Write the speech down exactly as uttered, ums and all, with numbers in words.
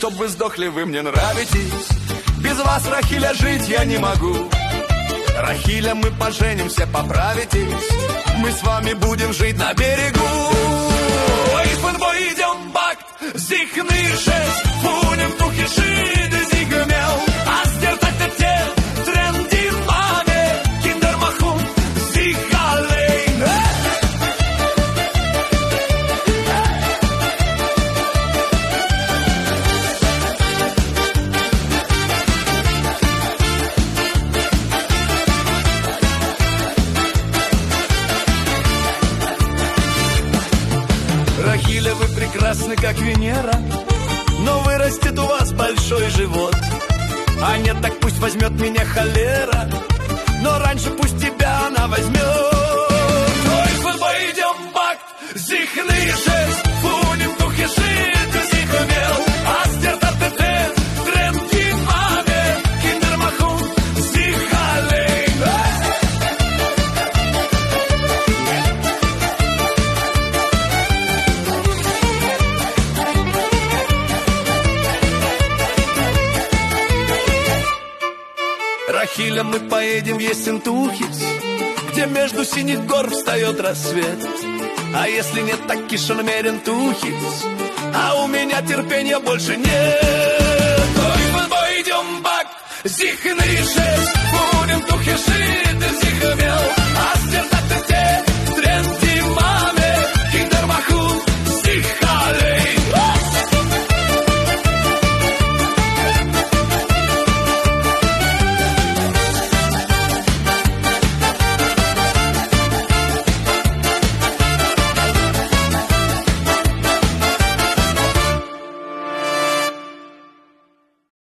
чтоб вы сдохли, вы мне нравитесь. Без вас, Рахиля, жить я не могу. Рахиля, мы поженимся, поправитесь. Мы с вами будем жить на берегу. Ich bin bei dem Bakt, sich nicht schätzt, von dem Tuch geschieht, sich gemäll. Als der Tag der Tier, trennt die Mame, Kinder machen sich allein. Рахиля, вы прекрасны, как Венера, но вырастет у вас большой живот. А нет, так пусть возьмет меня холера, но раньше пусть тебя она возьмет. Ой, пойдем бак, зихный шест, фуним духе шит, зих умел, астер татетен, тренки маме, киндер махун, зих алейн. Рахиля, мы поедем в Ессентухис, где между синих гор встает рассвет. А если нет, так Кишиномерен Тухис, а у меня терпения больше нет. Ой, мы пойдем бак, зихный шест, будем тухишит, зих имел.